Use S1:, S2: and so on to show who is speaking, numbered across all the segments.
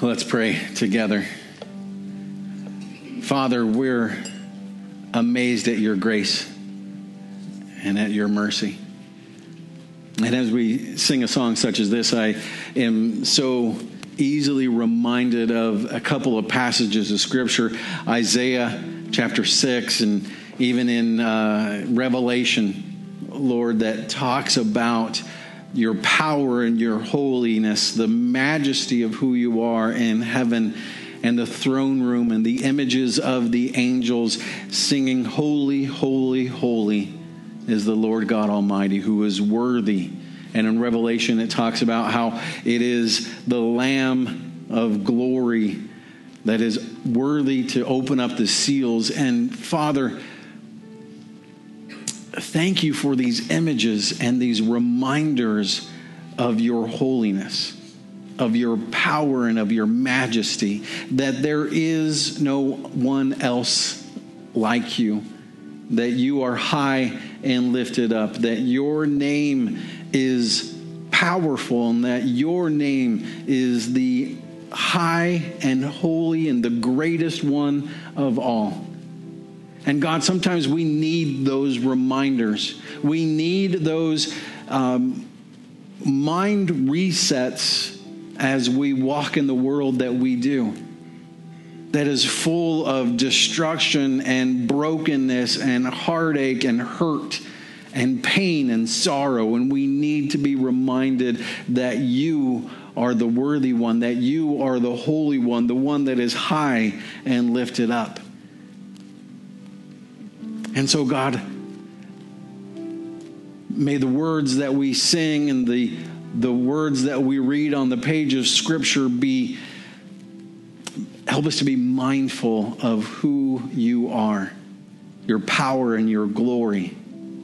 S1: Let's pray together. Father, we're amazed at your grace and at your mercy. And as we sing a song such as this, I am so easily reminded of a couple of passages of Scripture, Isaiah chapter 6, and even in Revelation, Lord, that talks about your power and your holiness, the majesty of who you are in heaven, and the throne room and the images of the angels singing, "Holy, holy, holy is the Lord God Almighty, who is worthy." And in Revelation, it talks about how it is the Lamb of glory that is worthy to open up the seals. And Father, thank you for these images and these reminders of your holiness, of your power and of your majesty, that there is no one else like you, that you are high and lifted up, that your name is powerful, and that your name is the high and holy and the greatest one of all. And God, sometimes we need those reminders. We need those mind resets as we walk in the world that we do, that is full of destruction and brokenness and heartache and hurt and pain and sorrow. And we need to be reminded that you are the worthy one, that you are the holy one, the one that is high and lifted up. And so, God, may the words that we sing and the words that we read on the page of Scripture help us to be mindful of who you are, your power and your glory,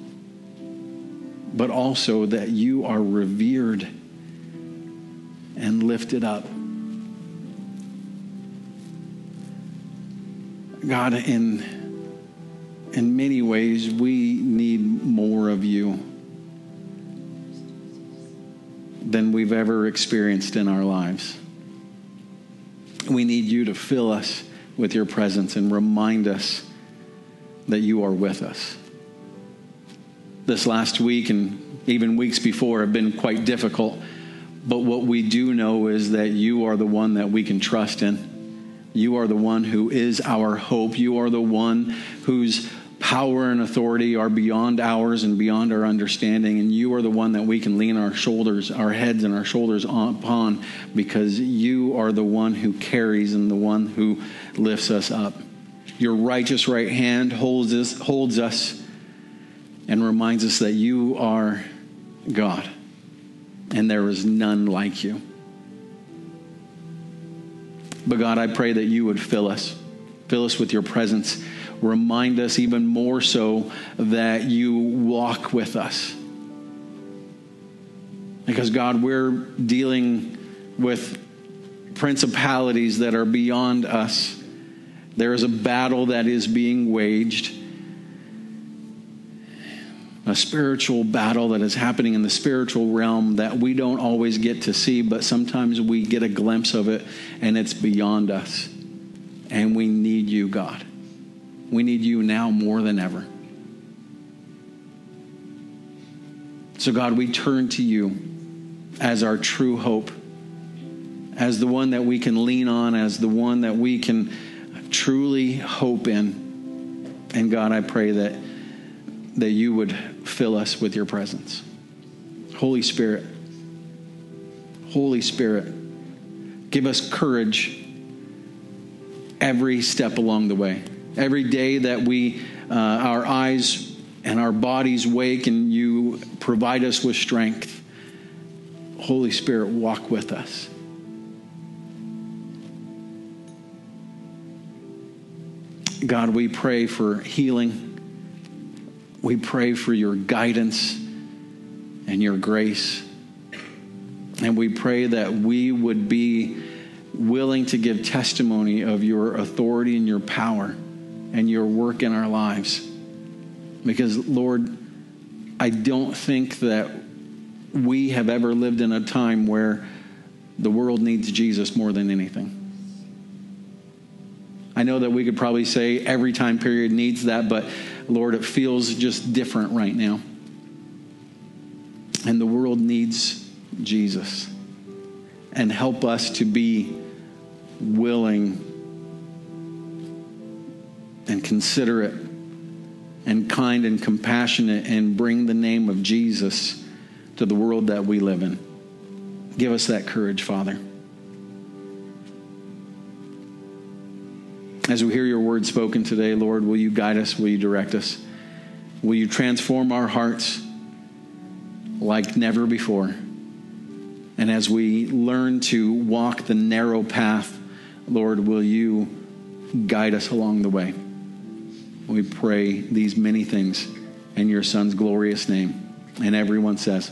S1: but also that you are revered and lifted up. God, in many ways, we need more of you than we've ever experienced in our lives. We need you to fill us with your presence and remind us that you are with us. This last week and even weeks before have been quite difficult, but what we do know is that you are the one that we can trust in. You are the one who is our hope. You are the one whose power and authority are beyond ours and beyond our understanding. And you are the one that we can lean our shoulders, our heads and our shoulders upon, because you are the one who carries and the one who lifts us up. Your righteous right hand holds us and reminds us that you are God and there is none like you. But God, I pray that you would fill us with your presence. Remind us even more so that you walk with us. Because God, we're dealing with principalities that are beyond us. There is a battle that is being waged, a spiritual battle that is happening in the spiritual realm that we don't always get to see, but sometimes we get a glimpse of it and it's beyond us. And we need you, God. We need you now more than ever. So God, we turn to you as our true hope, as the one that we can lean on, as the one that we can truly hope in. And God, I pray that you would fill us with your presence. Holy Spirit, give us courage every step along the way. Every day that we, our eyes and our bodies wake and you provide us with strength, Holy Spirit, walk with us. God, we pray for healing. We pray for your guidance and your grace. And we pray that we would be willing to give testimony of your authority and your power and your work in our lives. Because, Lord, I don't think that we have ever lived in a time where The world needs Jesus more than anything. I know that we could probably say every time period needs that, but Lord, it feels just different right now. And the world needs Jesus. And help us to be willing and considerate and kind and compassionate and bring the name of Jesus to the world that we live in. Give us that courage, Father. As we hear your word spoken today, Lord, will you guide us? Will you direct us? Will you transform our hearts like never before? And as we learn to walk the narrow path, Lord, will you guide us along the way? We pray these many things in your Son's glorious name. And everyone says,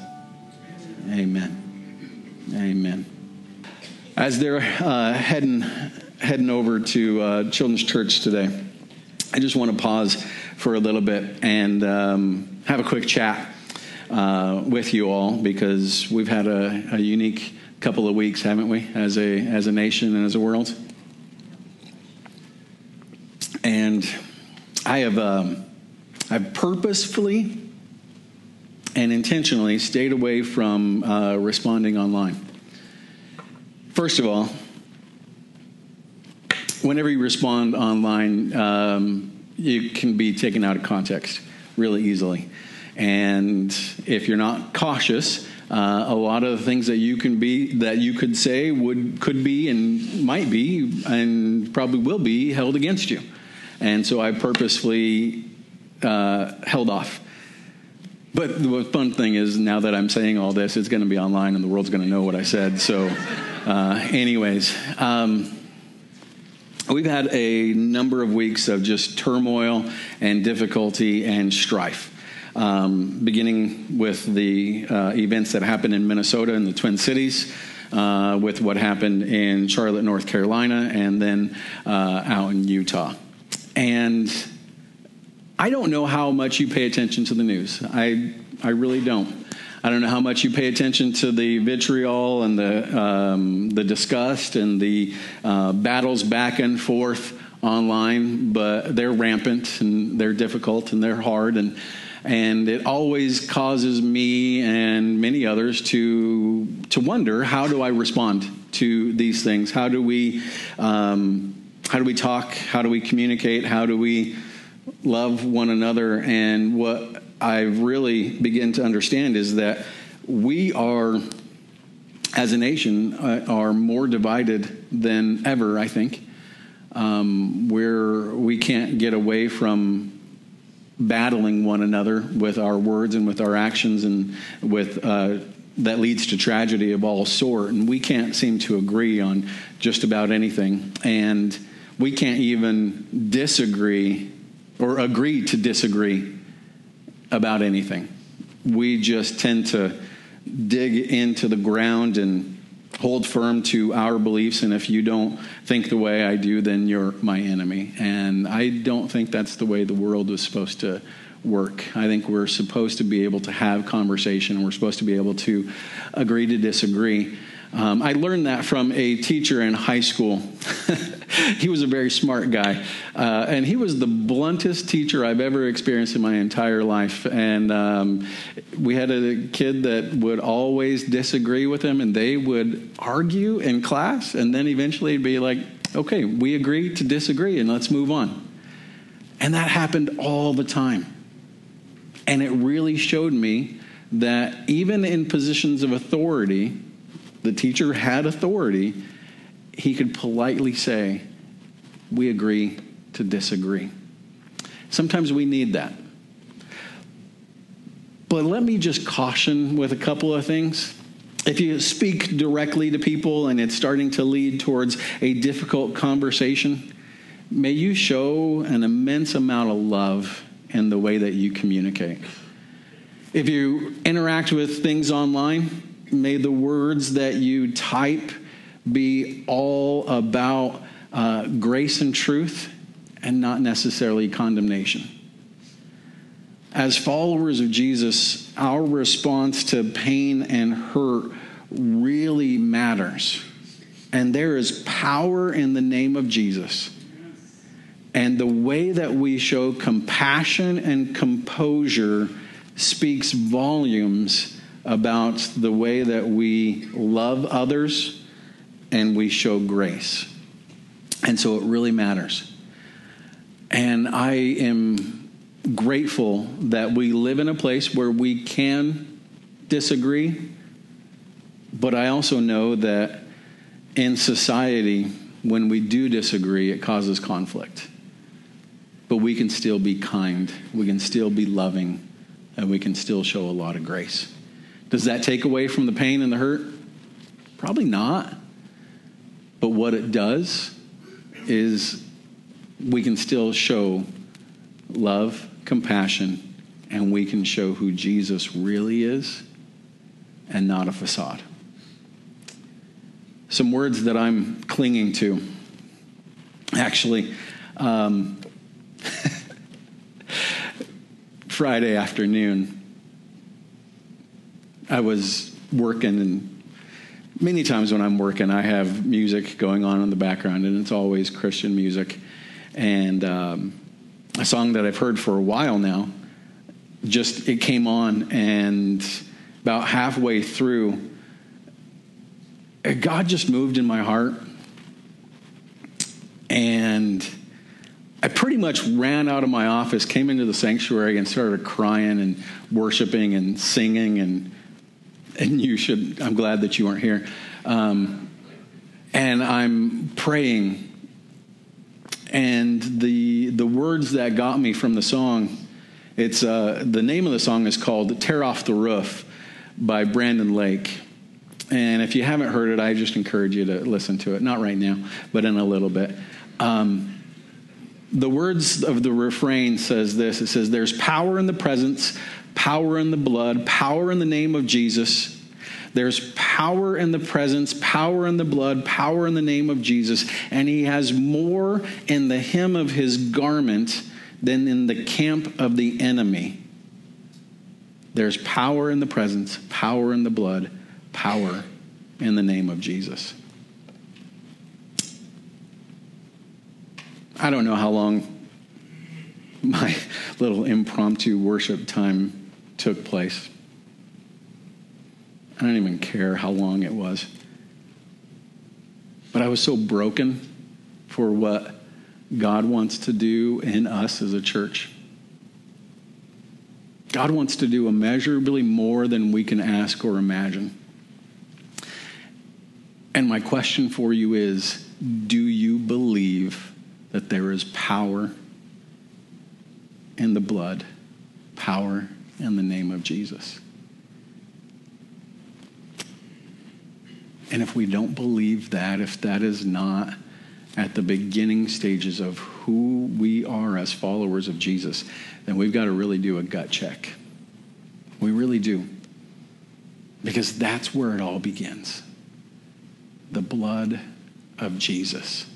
S1: amen. Amen. As they're heading over to Children's Church today, I just want to pause for a little bit and have a quick chat with you all, because we've had a unique couple of weeks, haven't we, as a nation and as a world. And I've purposefully and intentionally stayed away from responding online. First of all, whenever you respond online, you can be taken out of context really easily. And if you're not cautious, a lot of the things that you could say could be and might be and probably will be held against you. And so I purposefully held off. But the fun thing is, now that I'm saying all this, it's going to be online and the world's going to know what I said. So anyways, we've had a number of weeks of just turmoil and difficulty and strife. Beginning with the events that happened in Minnesota and the Twin Cities, with what happened in Charlotte, North Carolina, and then out in Utah. And I don't know how much you pay attention to the news. I really don't. I don't know how much you pay attention to the vitriol and the disgust and the battles back and forth online, but they're rampant and they're difficult and they're hard, and it always causes me and many others to wonder, how do I respond to these things? How do we talk? How do we communicate? How do we love one another? And what I've really begun to understand is that we are, as a nation, are more divided than ever, I think. We can't get away from battling one another with our words and with our actions, and with that leads to tragedy of all sort. And we can't seem to agree on just about anything. And we can't even disagree or agree to disagree about anything. We just tend to dig into the ground and hold firm to our beliefs. And if you don't think the way I do, then you're my enemy. And I don't think that's the way the world was supposed to work. I think we're supposed to be able to have conversation. We're supposed to be able to agree to disagree. I learned that from a teacher in high school. He was a very smart guy. And he was the bluntest teacher I've ever experienced in my entire life. And we had a kid that would always disagree with him, and they would argue in class. And then eventually it'd be like, okay, we agree to disagree and let's move on. And that happened all the time. And it really showed me that even in positions of authority, the teacher had authority, he could politely say, we agree to disagree. Sometimes we need that. But let me just caution with a couple of things. If you speak directly to people and it's starting to lead towards a difficult conversation, may you show an immense amount of love in the way that you communicate. If you interact with things online, may the words that you type be all about grace and truth and not necessarily condemnation. As followers of Jesus, our response to pain and hurt really matters. And there is power in the name of Jesus. And the way that we show compassion and composure speaks volumes about the way that we love others and we show grace. And so it really matters. And I am grateful that we live in a place where we can disagree. But I also know that in society, when we do disagree, it causes conflict. But we can still be kind, we can still be loving, and we can still show a lot of grace. Does that take away from the pain and the hurt? Probably not. But what it does is we can still show love, compassion, and we can show who Jesus really is and not a facade. Some words that I'm clinging to. Actually, Friday afternoon, I was working, and many times when I'm working, I have music going on in the background, and it's always Christian music. And a song that I've heard for a while now, it came on, and about halfway through, God just moved in my heart, and I pretty much ran out of my office, came into the sanctuary, and started crying and worshiping and singing, and I'm glad that you weren't here. And I'm praying, and the words that got me from the song, it's the name of the song is called "Tear Off the Roof" by Brandon Lake. And if you haven't heard it, I just encourage you to listen to it. Not right now, but in a little bit. The words of the refrain says this. It says, "There's power in the presence, power in the blood, power in the name of Jesus. There's power in the presence, power in the blood, power in the name of Jesus. And he has more in the hem of his garment than in the camp of the enemy. There's power in the presence, power in the blood, power in the name of Jesus." I don't know how long my little impromptu worship time took place. I don't even care how long it was. But I was so broken for what God wants to do in us as a church. God wants to do immeasurably more than we can ask or imagine. And my question for you is, do you believe that there is power in the blood, power in the name of Jesus? And if we don't believe that, if that is not at the beginning stages of who we are as followers of Jesus, then we've got to really do a gut check. We really do. Because that's where it all begins. The blood of Jesus.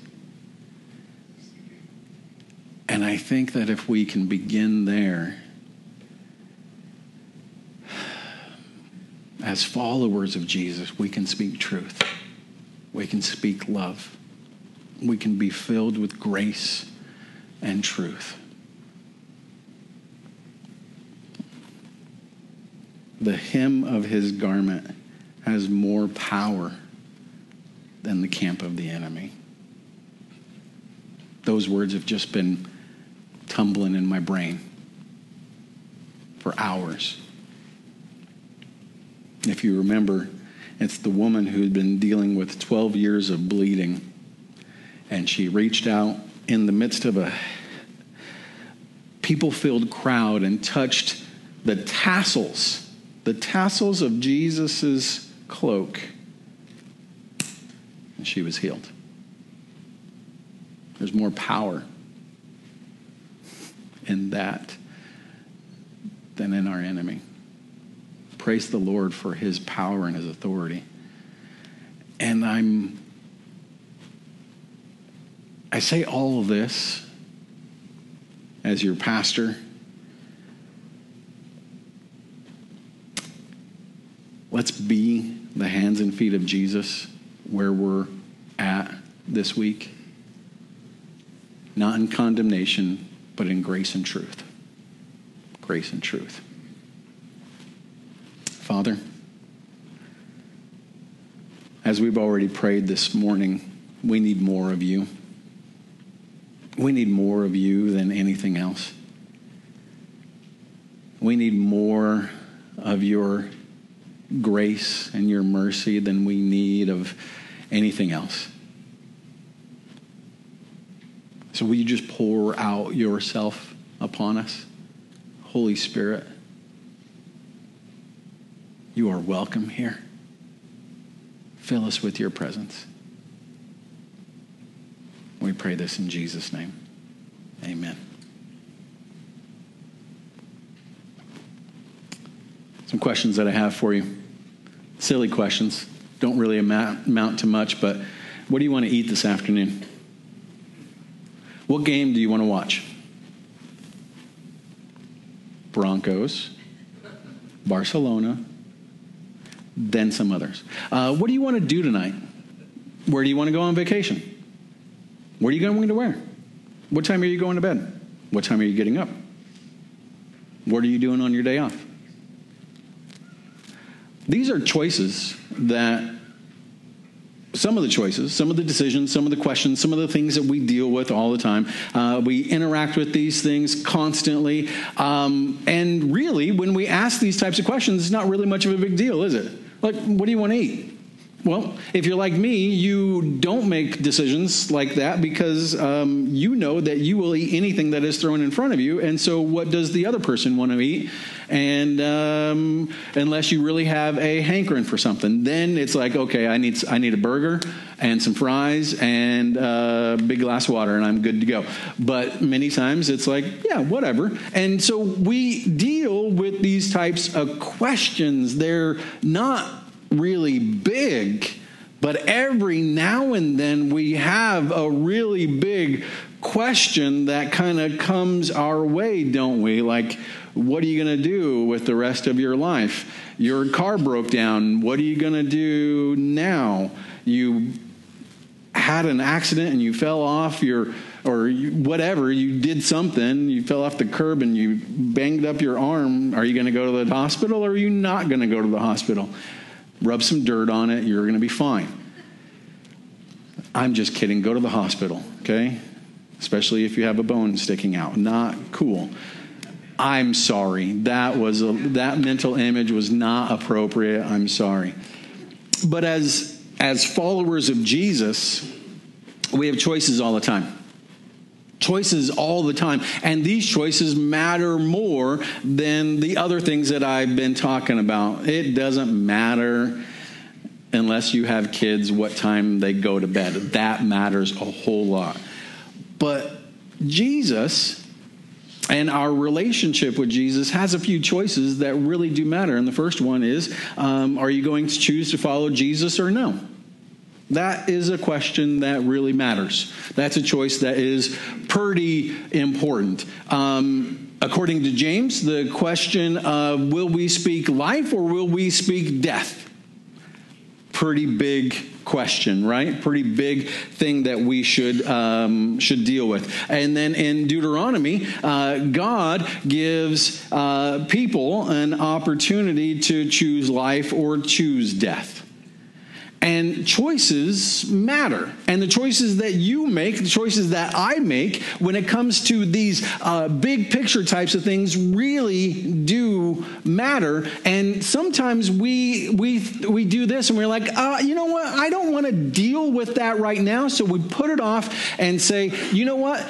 S1: And I think that if we can begin there, as followers of Jesus, we can speak truth. We can speak love. We can be filled with grace and truth. The hem of his garment has more power than the camp of the enemy. Those words have just been tumbling in my brain for hours. If you remember, it's the woman who'd been dealing with 12 years of bleeding, and she reached out in the midst of a people-filled crowd and touched the tassels of Jesus's cloak, and she was healed. There's more power in that than in our enemy. Praise the Lord for his power and his authority. And I say all of this as your pastor. Let's be the hands and feet of Jesus where we're at this week. Not in condemnation, but in grace and truth. Grace and truth. Father, as we've already prayed this morning, we need more of you. We need more of you than anything else. We need more of your grace and your mercy than we need of anything else. So will you just pour out yourself upon us? Holy Spirit, you are welcome here. Fill us with your presence. We pray this in Jesus' name. Amen. Some questions that I have for you. Silly questions. Don't really amount to much, but what do you want to eat this afternoon? What game do you want to watch? Broncos, Barcelona, then some others. What do you want to do tonight? Where do you want to go on vacation? What are you going to wear? What time are you going to bed? What time are you getting up? What are you doing on your day off? These are choices that, some of the choices, some of the decisions, some of the questions, some of the things that we deal with all the time. We interact with these things constantly. And really, when we ask these types of questions, it's not really much of a big deal, is it? Like, what do you want to eat? Well, if you're like me, you don't make decisions like that because you know that you will eat anything that is thrown in front of you. And so what does the other person want to eat? And unless you really have a hankering for something, then it's like, okay, I need a burger and some fries and a big glass of water and I'm good to go. But many times it's like, yeah, whatever. And so we deal with these types of questions. They're not really big, but every now and then we have a really big question that kind of comes our way, don't we? Like, what are you going to do with the rest of your life? Your car broke down. What are you going to do now? You had an accident and you fell off whatever, you did something, you fell off the curb and you banged up your arm. Are you going to go to the hospital or are you not going to go to the hospital? Rub some dirt on it. You're going to be fine. I'm just kidding. Go to the hospital, okay? Especially if you have a bone sticking out. Not cool. I'm sorry. That mental image was not appropriate. I'm sorry. But as followers of Jesus, we have choices all the time. Choices all the time. And these choices matter more than the other things that I've been talking about. It doesn't matter unless you have kids what time they go to bed. That matters a whole lot. But Jesus and our relationship with Jesus has a few choices that really do matter. And the first one is, are you going to choose to follow Jesus or no? That is a question that really matters. That's a choice that is pretty important. According to James, the question of will we speak life or will we speak death? Pretty big question, right? Pretty big thing that we should deal with. And then in Deuteronomy, God gives people an opportunity to choose life or choose death. And choices matter. And the choices that you make, the choices that I make when it comes to these big picture types of things really do matter. And sometimes we do this and we're like, you know what? I don't want to deal with that right now. So we put it off and say, you know what?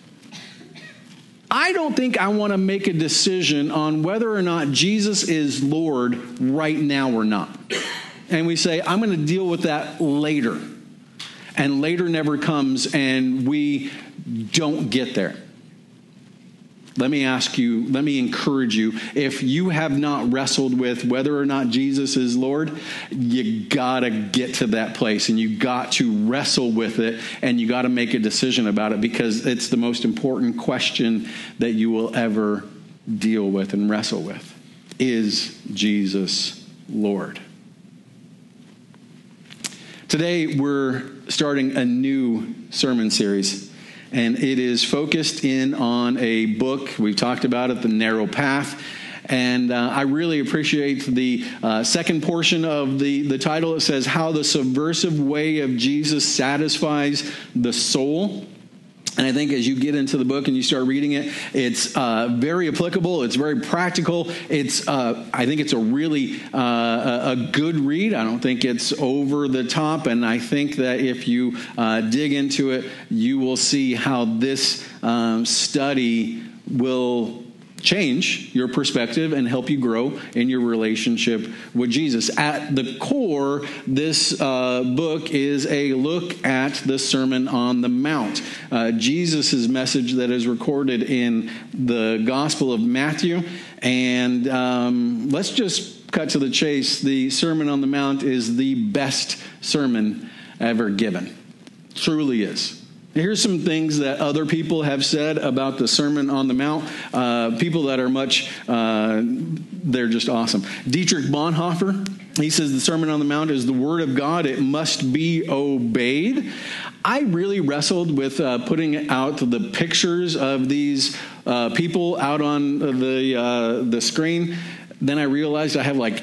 S1: I don't think I want to make a decision on whether or not Jesus is Lord right now or not. And we say, I'm going to deal with that later. And later never comes, and we don't get there. Let me encourage you, if you have not wrestled with whether or not Jesus is Lord, you got to get to that place, and you got to wrestle with it, and you got to make a decision about it, because it's the most important question that you will ever deal with and wrestle with. Is Jesus Lord? Today, we're starting a new sermon series, and it is focused in on a book. We've talked about it, The Narrow Path, and I really appreciate the second portion of the title. It says, How the Subversive Way of Jesus Satisfies the Soul. And I think as you get into the book and you start reading it, it's very applicable. It's very practical. I think it's a really a good read. I don't think it's over the top. And I think that if you dig into it, you will see how this study will change your perspective and help you grow in your relationship with Jesus. At the core, this book is a look at the Sermon on the Mount, Jesus' message that is recorded in the Gospel of Matthew. And let's just cut to the chase. The Sermon on the Mount is the best sermon ever given. Truly is. Here's some things that other people have said about the Sermon on the Mount. People that are they're just awesome. Dietrich Bonhoeffer, he says the Sermon on the Mount is the Word of God. It must be obeyed. I really wrestled with putting out the pictures of these people out on the screen. Then I realized I have like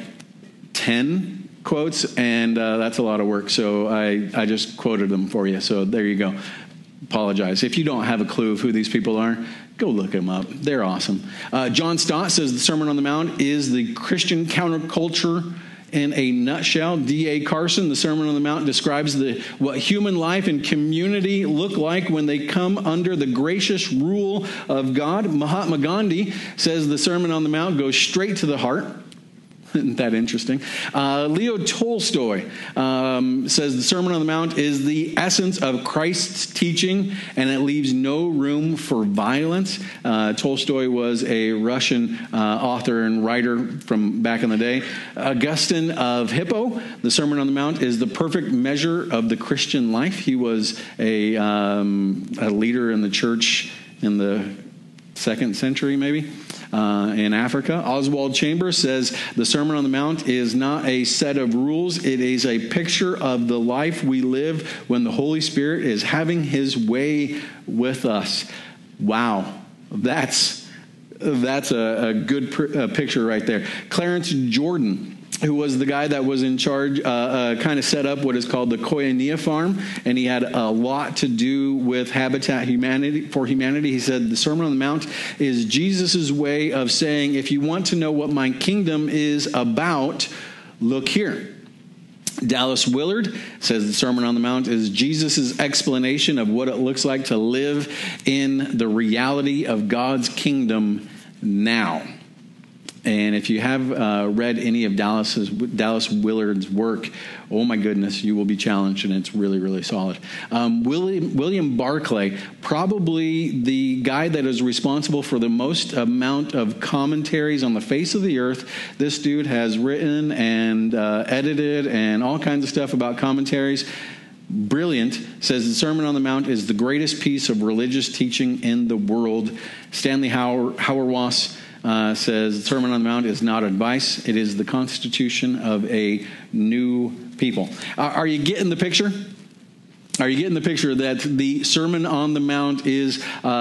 S1: 10 quotes, and that's a lot of work. So I just quoted them for you. So there you go. Apologize. If you don't have a clue of who these people are, go look them up. They're awesome. John Stott says the Sermon on the Mount is the Christian counterculture in a nutshell. D.A. Carson, the Sermon on the Mount, describes what human life and community look like when they come under the gracious rule of God. Mahatma Gandhi says the Sermon on the Mount goes straight to the heart. Isn't that interesting? Leo Tolstoy says the Sermon on the Mount is the essence of Christ's teaching, and it leaves no room for violence. Tolstoy was a Russian author and writer from back in the day. Augustine of Hippo, the Sermon on the Mount is the perfect measure of the Christian life. He was a leader in the church in the 2nd century, maybe. In Africa. Oswald Chambers says the Sermon on the Mount is not a set of rules. It is a picture of the life we live when the Holy Spirit is having his way with us. Wow. That's a good picture right there. Clarence Jordan, who was the guy that was in charge, kind of set up what is called the Koinonia Farm, and he had a lot to do with Habitat for Humanity. He said the Sermon on the Mount is Jesus' way of saying, if you want to know what my kingdom is about, look here. Dallas Willard says the Sermon on the Mount is Jesus' explanation of what it looks like to live in the reality of God's kingdom now. And if you have read any of Dallas Willard's work, oh my goodness, you will be challenged, and it's really, really solid. William Barclay, probably the guy that is responsible for the most amount of commentaries on the face of the earth. This dude has written and edited and all kinds of stuff about commentaries. Brilliant, says the Sermon on the Mount is the greatest piece of religious teaching in the world. Stanley Hauerwas says the Sermon on the Mount is not advice. It is the constitution of a new people. Are you getting the picture? Are you getting the picture that the Sermon on the Mount is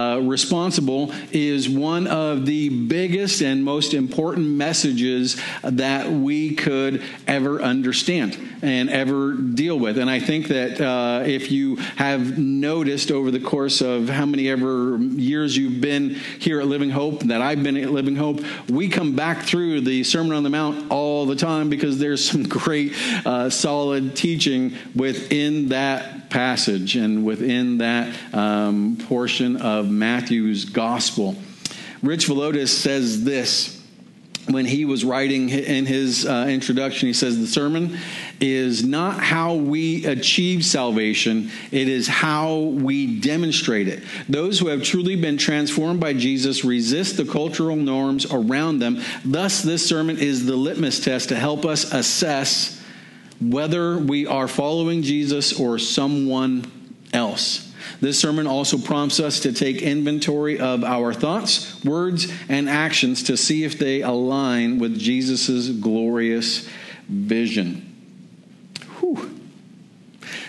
S1: one of the biggest and most important messages that we could ever understand and ever deal with? And I think that if you have noticed over the course of how many ever years you've been here at Living Hope, that I've been at Living Hope, we come back through the Sermon on the Mount all the time because there's some great solid teaching within that passage and within that portion of Matthew's gospel. Rich Villodas says this when he was writing in his introduction. He says the sermon is not how we achieve salvation, it is how we demonstrate it. Those who have truly been transformed by Jesus resist the cultural norms around them. Thus, this sermon is the litmus test to help us assess whether we are following Jesus or someone else. This sermon also prompts us to take inventory of our thoughts, words, and actions to see if they align with Jesus' glorious vision. Whew.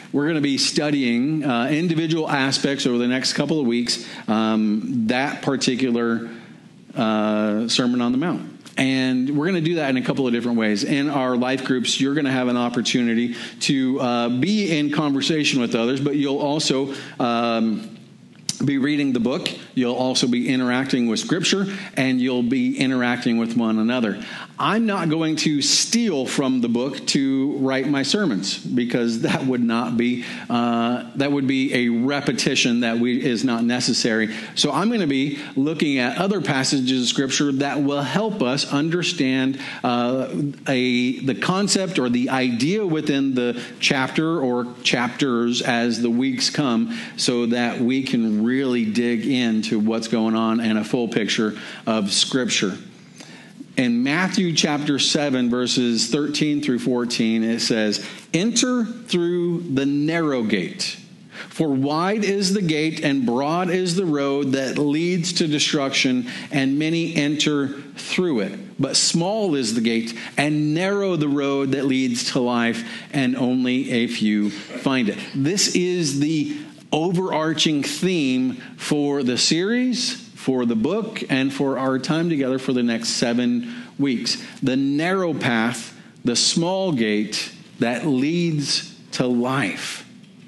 S1: we're going to be studying individual aspects over the next couple of weeks, that particular Sermon on the Mount. And we're going to do that in a couple of different ways. In our life groups, you're going to have an opportunity to be in conversation with others, but you'll also be reading the book. You'll also be interacting with Scripture, and you'll be interacting with one another. I'm not going to steal from the book to write my sermons, because that would not be that would be a repetition that is not necessary. So I'm going to be looking at other passages of Scripture that will help us understand the concept or the idea within the chapter or chapters as the weeks come, so that we can really dig into what's going on and a full picture of Scripture. In Matthew chapter 7, verses 13 through 14, it says, "Enter through the narrow gate. For wide is the gate and broad is the road that leads to destruction, and many enter through it. But small is the gate and narrow the road that leads to life, and only a few find it." This is the overarching theme for the series, for the book, and for our time together for the next 7 weeks. The narrow path, the small gate that leads to life.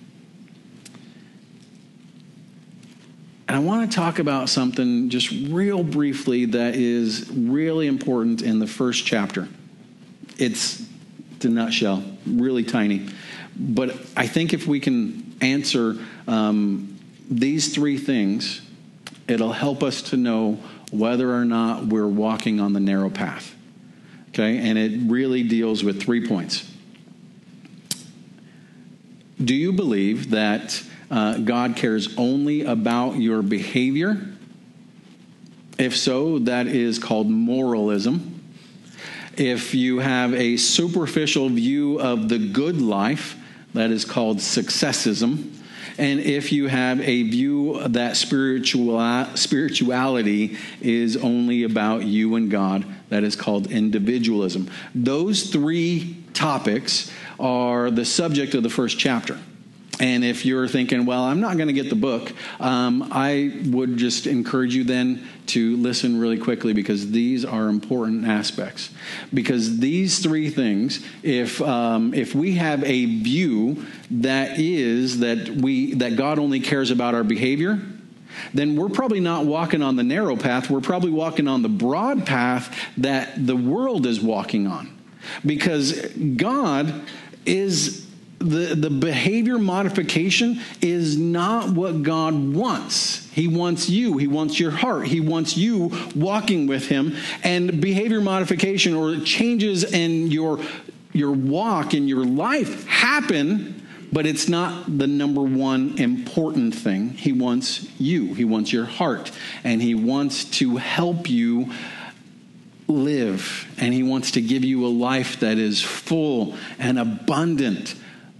S1: And I want to talk about something just real briefly that is really important in the first chapter. It's a nutshell, really tiny. But I think if we can answer these 3 things, it'll help us to know whether or not we're walking on the narrow path. Okay? And it really deals with 3 points. Do you believe that God cares only about your behavior? If so, that is called moralism. If you have a superficial view of the good life, that is called successism. And if you have a view that spirituality is only about you and God, that is called individualism. Those 3 topics are the subject of the first chapter. And if you're thinking, well, I'm not going to get the book, I would just encourage you then to listen really quickly, because these are important aspects. Because these 3 things, if we have a view that God only cares about our behavior, then we're probably not walking on the narrow path. We're probably walking on the broad path that the world is walking on. Because God is... The behavior modification is not what God wants. He wants you. He wants your heart. He wants you walking with Him. And behavior modification or changes in your walk, in your life happen, but it's not the number one important thing. He wants you. He wants your heart. And He wants to help you live. And He wants to give you a life that is full and abundant.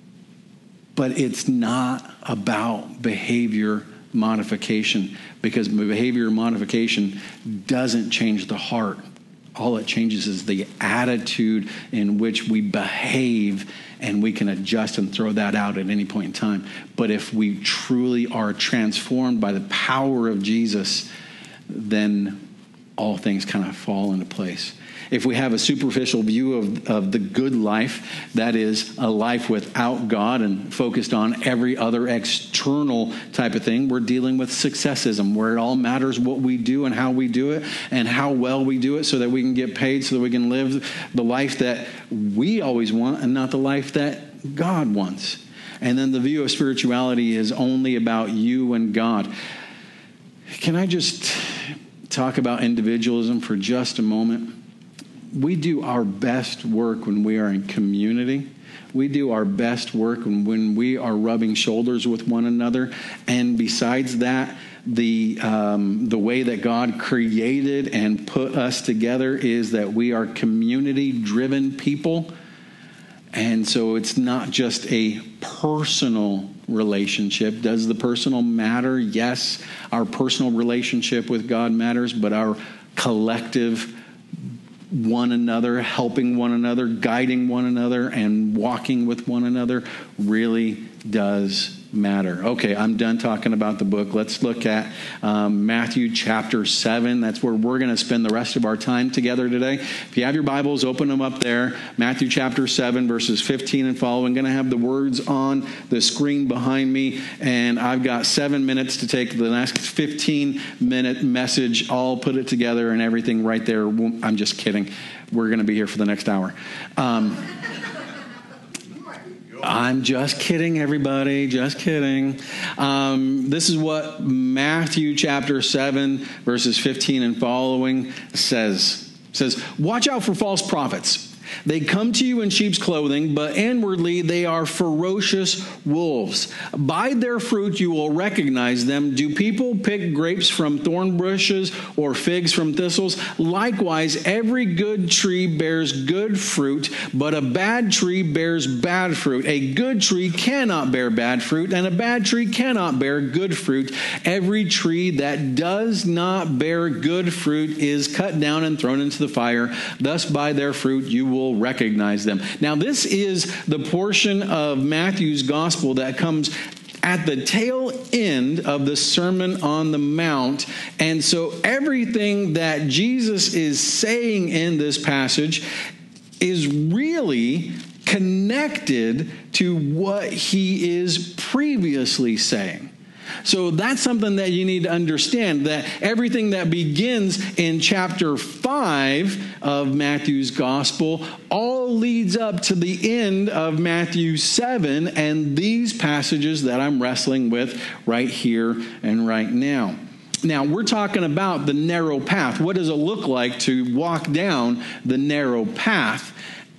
S1: But it's not about behavior modification, because behavior modification doesn't change the heart. All it changes is the attitude in which we behave, and we can adjust and throw that out at any point in time. But if we truly are transformed by the power of Jesus, then all things kind of fall into place. If we have a superficial view of the good life, that is a life without God and focused on every other external type of thing, we're dealing with successism, where it all matters what we do and how we do it and how well we do it, so that we can get paid, so that we can live the life that we always want and not the life that God wants. And then the view of spirituality is only about you and God. Can I just talk about individualism for just a moment? We do our best work when we are in community. We do our best work when we are rubbing shoulders with one another. And besides that, the way that God created and put us together is that we are community-driven people. And so it's not just a personal relationship. Does the personal matter? Yes, our personal relationship with God matters, but our collective one another, helping one another, guiding one another, and walking with one another really does matter. Okay, I'm done talking about the book. Let's look at Matthew chapter 7. That's where we're going to spend the rest of our time together today. If you have your Bibles, open them up there. Matthew chapter 7, verses 15 and following. I'm going to have the words on the screen behind me, and I've got 7 minutes to take the next 15-minute message. I'll put it together and everything right there. I'm just kidding. We're going to be here for the next hour. I'm just kidding, everybody. Just kidding. This is what Matthew chapter 7, verses 15 and following says. It says, "Watch out for false prophets. They come to you in sheep's clothing, but inwardly they are ferocious wolves. By their fruit you will recognize them. Do people pick grapes from thorn bushes or figs from thistles? Likewise, every good tree bears good fruit, but a bad tree bears bad fruit. A good tree cannot bear bad fruit, and a bad tree cannot bear good fruit. Every tree that does not bear good fruit is cut down and thrown into the fire. Thus by their fruit you will recognize them." Now, this is the portion of Matthew's gospel that comes at the tail end of the Sermon on the Mount. And so everything that Jesus is saying in this passage is really connected to what he is previously saying. So that's something that you need to understand, that everything that begins in chapter 5 of Matthew's gospel all leads up to the end of Matthew 7 and these passages that I'm wrestling with right here and right now. Now, we're talking about the narrow path. What does it look like to walk down the narrow path?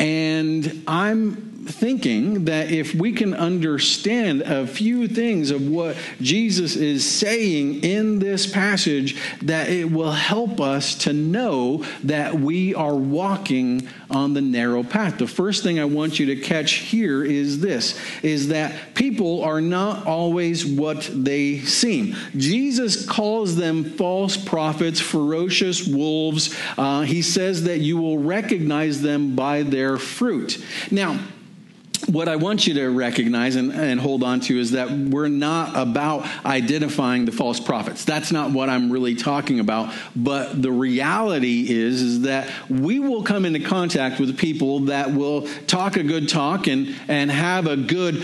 S1: And I'm thinking that if we can understand a few things of what Jesus is saying in this passage, that it will help us to know that we are walking on the narrow path. The first thing I want you to catch here is this, is that people are not always what they seem. Jesus calls them false prophets, ferocious wolves. He says that you will recognize them by their fruit. Now, what I want you to recognize and hold on to is that we're not about identifying the false prophets. That's not what I'm really talking about. But the reality is that we will come into contact with people that will talk a good talk and have a good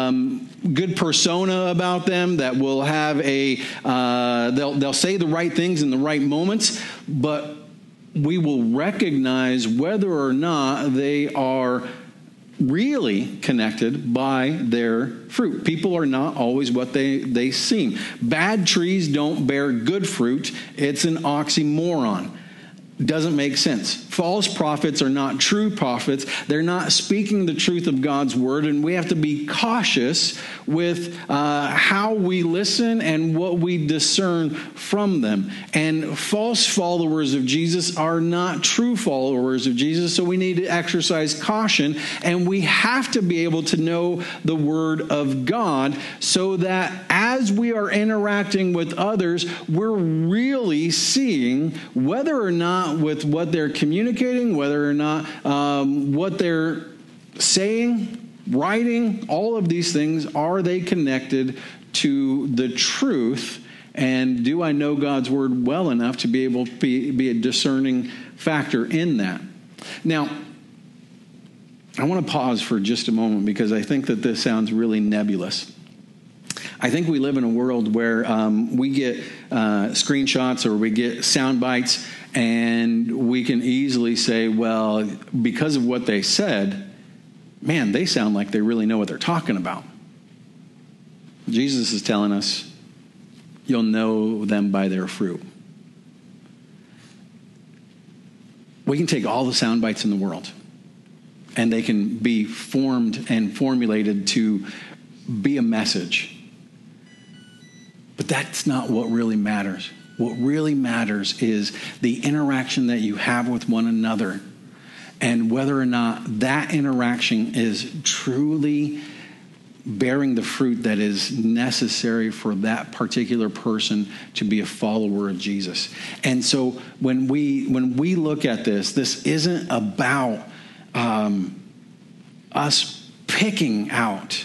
S1: persona about them, that will have they'll say the right things in the right moments, but we will recognize whether or not they are really connected by their fruit. People are not always what they seem. Bad trees don't bear good fruit. It's an oxymoron. Doesn't make sense. False prophets are not true prophets. They're not speaking the truth of God's word, and we have to be cautious with how we listen and what we discern from them. And false followers of Jesus are not true followers of Jesus, so we need to exercise caution, and we have to be able to know the word of God so that as we are interacting with others, we're really seeing whether or not with what they're communicating, whether or not what they're saying, writing, all of these things, are they connected to the truth? And do I know God's word well enough to be able to be a discerning factor in that? Now, I want to pause for just a moment because I think that this sounds really nebulous. I think we live in a world where we get screenshots or we get sound bites, and we can easily say, well, because of what they said, man, they sound like they really know what they're talking about. Jesus is telling us, you'll know them by their fruit. We can take all the sound bites in the world, and they can be formed and formulated to be a message. But that's not what really matters. What really matters is the interaction that you have with one another, and whether or not that interaction is truly bearing the fruit that is necessary for that particular person to be a follower of Jesus. And so when we look at this isn't about us picking out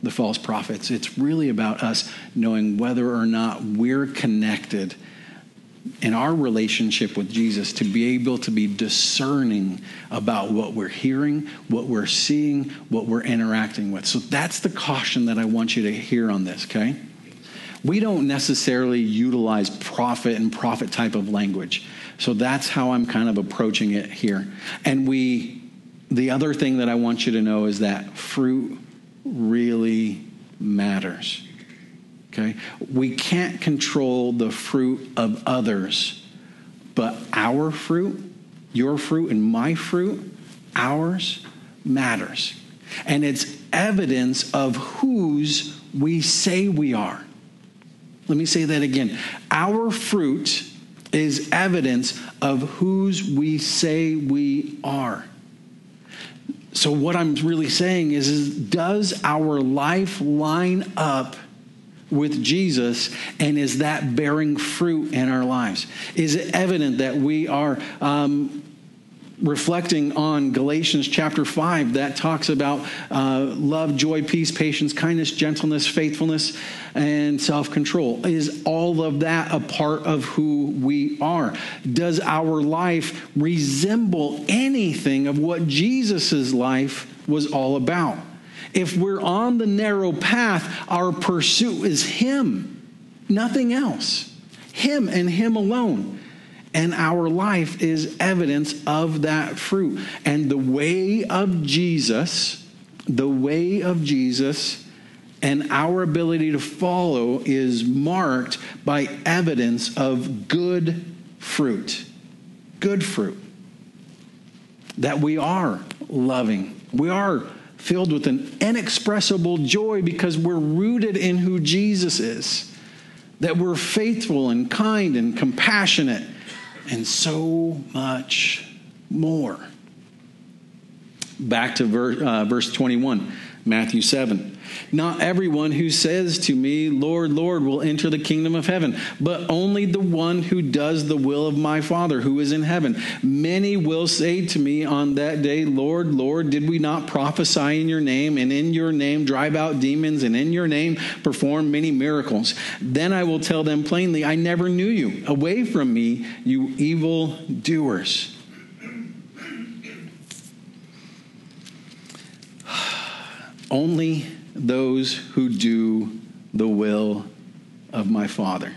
S1: the false prophets. It's really about us knowing whether or not we're connected in our relationship with Jesus to be able to be discerning about what we're hearing, what we're seeing, what we're interacting with. So that's the caution that I want you to hear on this, okay? We don't necessarily utilize prophet and prophet type of language. So that's how I'm kind of approaching it here. And the other thing that I want you to know is that fruit really matters. Okay? We can't control the fruit of others, but our fruit, your fruit and my fruit, ours matters. And it's evidence of whose we say we are. Let me say that again. Our fruit is evidence of whose we say we are. So what I'm really saying is does our life line up with Jesus, and is that bearing fruit in our lives? Is it evident that we are reflecting on Galatians chapter 5 that talks about love, joy, peace, patience, kindness, gentleness, faithfulness, and self-control? Is all of that a part of who we are? Does our life resemble anything of what Jesus' life was all about? If we're on the narrow path, our pursuit is Him, nothing else. Him and Him alone. And our life is evidence of that fruit. And the way of Jesus and our ability to follow is marked by evidence of good fruit. Good fruit. That we are loving. We are filled with an inexpressible joy because we're rooted in who Jesus is. That we're faithful and kind and compassionate and so much more. Back to verse 21, Matthew 7. Not everyone who says to me, Lord, Lord, will enter the kingdom of heaven, but only the one who does the will of my Father who is in heaven. Many will say to me on that day, Lord, Lord, did we not prophesy in your name, and in your name drive out demons, and in your name perform many miracles? Then I will tell them plainly, I never knew you. Away from me, you evil doers. Only those who do the will of my Father.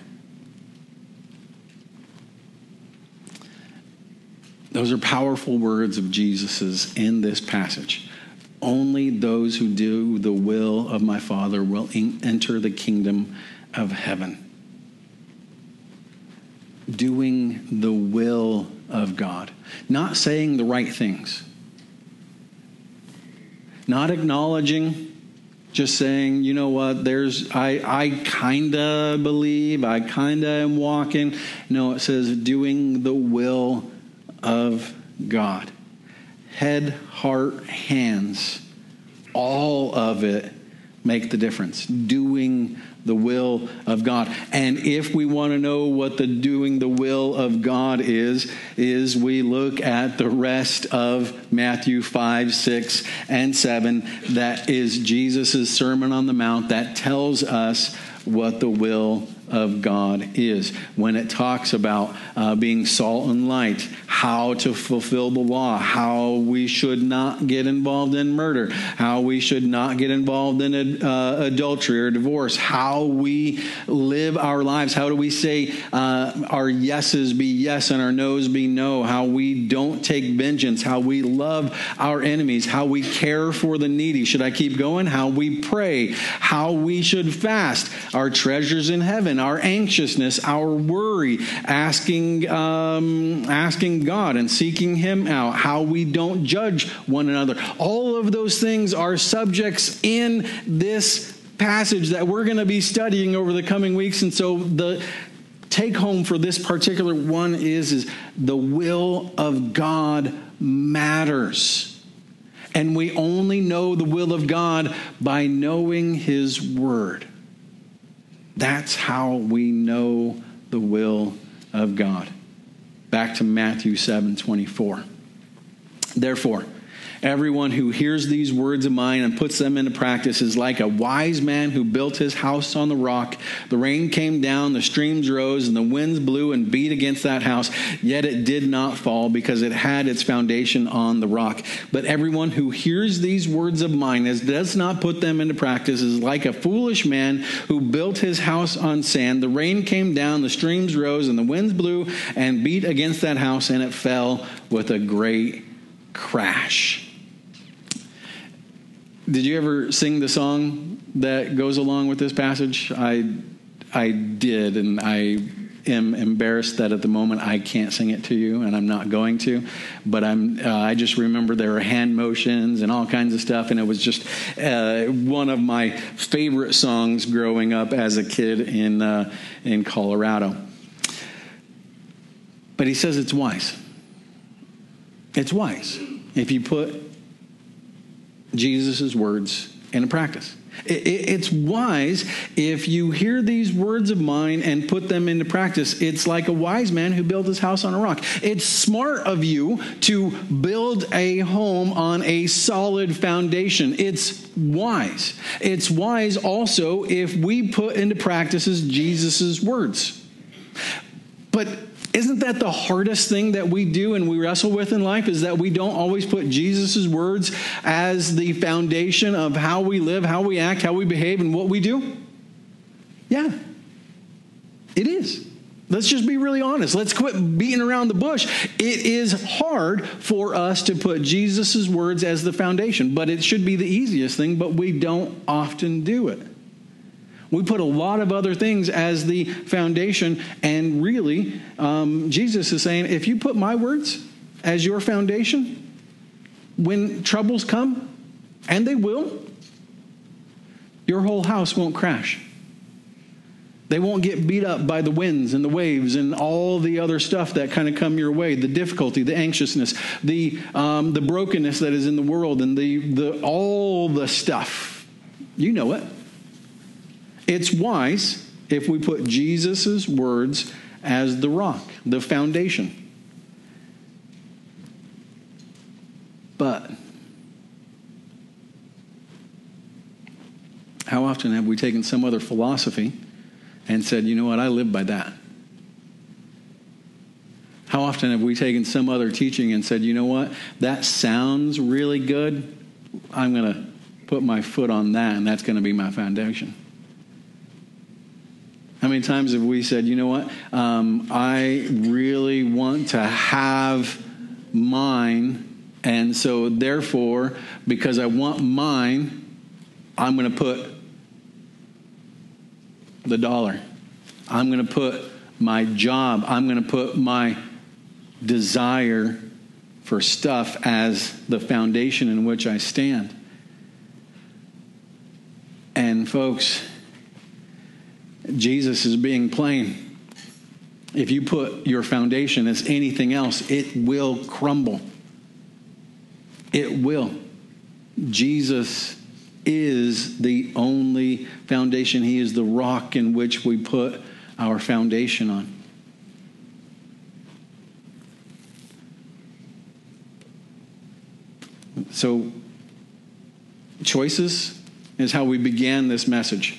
S1: Those are powerful words of Jesus's in this passage. Only those who do the will of my Father will enter the kingdom of heaven. Doing the will of God. Not saying the right things. Not acknowledging, just saying, you know what, I kind of believe, I kind of am walking. No, it says doing the will of God. Head, heart, hands, all of it make the difference. Doing the will of God. And if we want to know what the doing the will of God is we look at the rest of Matthew 5, 6, and 7. That is Jesus' Sermon on the Mount that tells us what the will of God is. When it talks about being salt and light, how to fulfill the law, how we should not get involved in murder, how we should not get involved in adultery or divorce, how we live our lives, how do we say our yeses be yes and our noes be no, how we don't take vengeance, how we love our enemies, how we care for the needy. Should I keep going? How we pray, how we should fast, our treasures in heaven, our anxiousness, our worry, asking God and seeking Him out, how we don't judge one another. All of those things are subjects in this passage that we're going to be studying over the coming weeks. And so the take home for this particular one is the will of God matters. And we only know the will of God by knowing His Word. That's how we know the will of God. Back to Matthew 7:24. Therefore, Everyone who hears these words of mine and puts them into practice is like a wise man who built his house on the rock. The rain came down, the streams rose, and the winds blew and beat against that house. Yet it did not fall because it had its foundation on the rock. But everyone who hears these words of mine and does not put them into practice is like a foolish man who built his house on sand. The rain came down, the streams rose, and the winds blew and beat against that house, and it fell with a great crash. Did you ever sing the song that goes along with this passage? I did, and I am embarrassed that at the moment I can't sing it to you, and I'm not going to. But I just remember there were hand motions and all kinds of stuff, and it was just one of my favorite songs growing up as a kid in Colorado. But he says it's wise. It's wise if you put Jesus' words into practice. It's wise if you hear these words of mine and put them into practice. It's like a wise man who built his house on a rock. It's smart of you to build a home on a solid foundation. It's wise. It's wise also if we put into practice Jesus' words. But isn't that the hardest thing that we do and we wrestle with in life, is that we don't always put Jesus' words as the foundation of how we live, how we act, how we behave, and what we do? Yeah, it is. Let's just be really honest. Let's quit beating around the bush. It is hard for us to put Jesus' words as the foundation, but it should be the easiest thing, but we don't often do it. We put a lot of other things as the foundation, and really, Jesus is saying, if you put my words as your foundation, when troubles come, and they will, your whole house won't crash. They won't get beat up by the winds and the waves and all the other stuff that kind of come your way, the difficulty, the anxiousness, the brokenness that is in the world, and the all the stuff. You know it. It's wise if we put Jesus' words as the rock, the foundation. But how often have we taken some other philosophy and said, you know what, I live by that? How often have we taken some other teaching and said, you know what, that sounds really good. I'm going to put my foot on that, and that's going to be my foundation. How many times have we said, you know what, I really want to have mine, and so therefore, because I want mine, I'm going to put the dollar. I'm going to put my job. I'm going to put my desire for stuff as the foundation in which I stand. And folks, Jesus is being plain. If you put your foundation as anything else, it will crumble. It will. Jesus is the only foundation. He is the rock in which we put our foundation on. So, choices is how we began this message.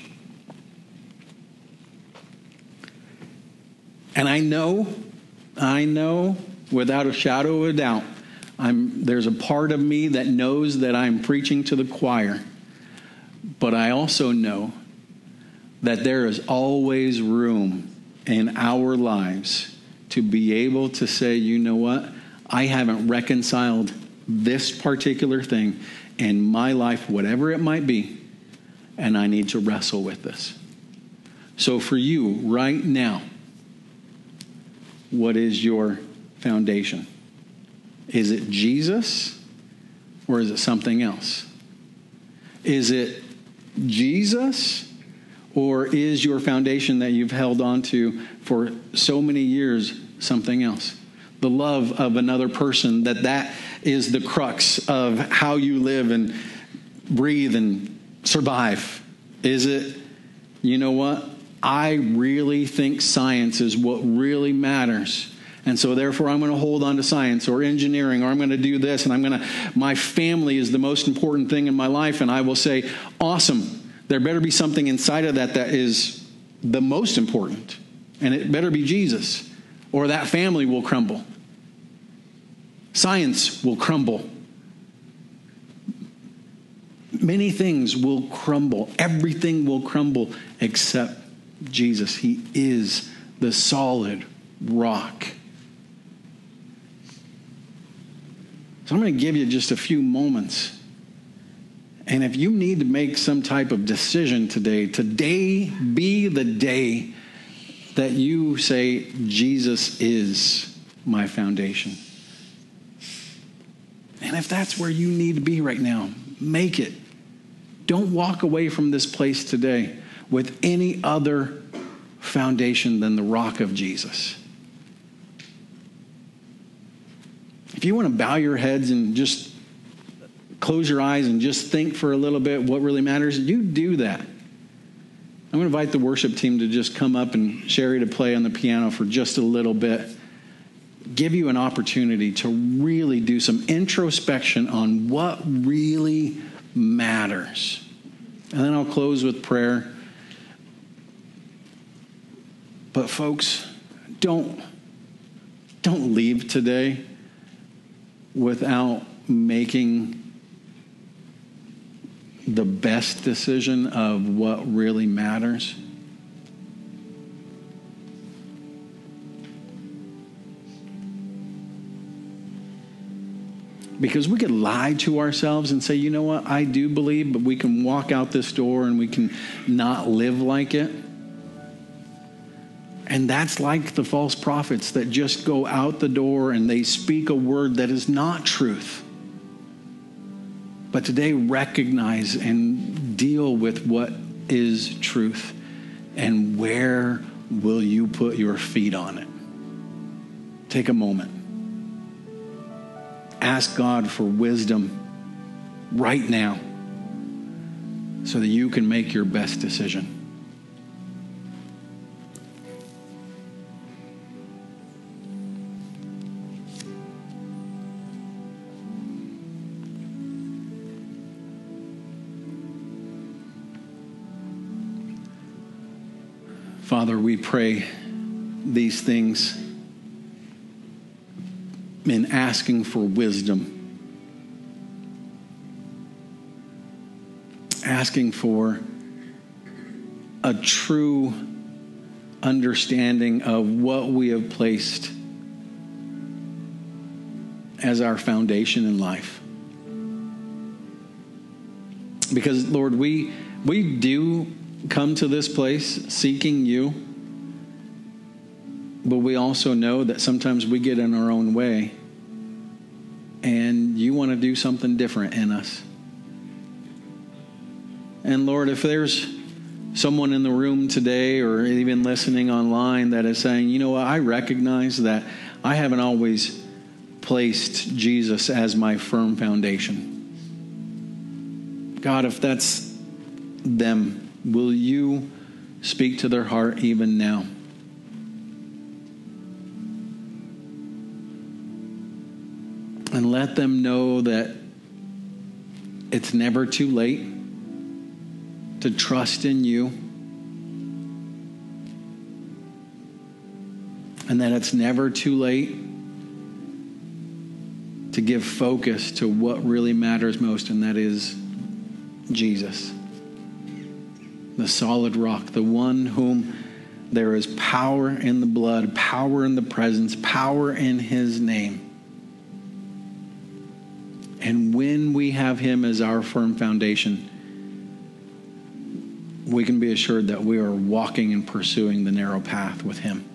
S1: And I know without a shadow of a doubt, there's a part of me that knows that I'm preaching to the choir. But I also know that there is always room in our lives to be able to say, you know what? I haven't reconciled this particular thing in my life, whatever it might be, and I need to wrestle with this. So for you right now, what is your foundation? Is it Jesus or is it something else? Is it Jesus or is your foundation that you've held on to for so many years something else? The love of another person, that is the crux of how you live and breathe and survive. Is it, you know what? I really think science is what really matters. And so therefore I'm going to hold on to science or engineering, or I'm going to do this, and my family is the most important thing in my life. And I will say, awesome. There better be something inside of that is the most important. And it better be Jesus, or that family will crumble. Science will crumble. Many things will crumble. Everything will crumble except Jesus. He is the solid rock. So I'm going to give you just a few moments. And if you need to make some type of decision today be the day that you say, Jesus is my foundation. And if that's where you need to be right now, make it. Don't walk away from this place today with any other foundation than the rock of Jesus. If you want to bow your heads and just close your eyes and just think for a little bit what really matters, you do that. I'm going to invite the worship team to just come up and Sherry to play on the piano for just a little bit. Give you an opportunity to really do some introspection on what really matters. And then I'll close with prayer. But folks, don't leave today without making the best decision of what really matters. Because we could lie to ourselves and say, you know what, I do believe, but we can walk out this door and we can not live like it. And that's like the false prophets that just go out the door and they speak a word that is not truth. But today, recognize and deal with what is truth. And where will you put your feet on it? Take a moment. Ask God for wisdom right now so that you can make your best decision. Father, we pray these things in asking for wisdom, asking for a true understanding of what we have placed as our foundation in life. Because, Lord, we do come to this place seeking you, but we also know that sometimes we get in our own way and you want to do something different in us. And Lord, if there's someone in the room today or even listening online that is saying, you know what, I recognize that I haven't always placed Jesus as my firm foundation. God, if that's them, will you speak to their heart even now? And let them know that it's never too late to trust in you. And that it's never too late to give focus to what really matters most, and that is Jesus. The solid rock, the one whom there is power in the blood, power in the presence, power in his name. And when we have him as our firm foundation, we can be assured that we are walking and pursuing the narrow path with him.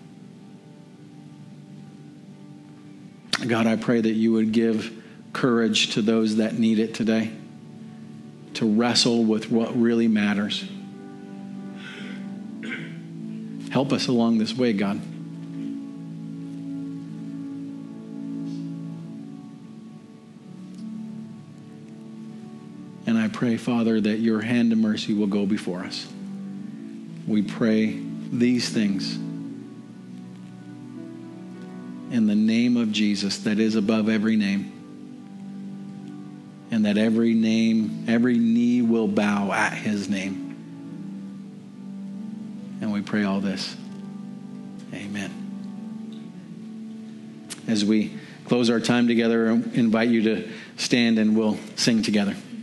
S1: God, I pray that you would give courage to those that need it today to wrestle with what really matters. Help us along this way, God. And I pray, Father, that your hand of mercy will go before us. We pray these things in in the name of Jesus that is above every name. And that every knee will bow at his name. And we pray all this. Amen. As we close our time together, I invite you to stand and we'll sing together.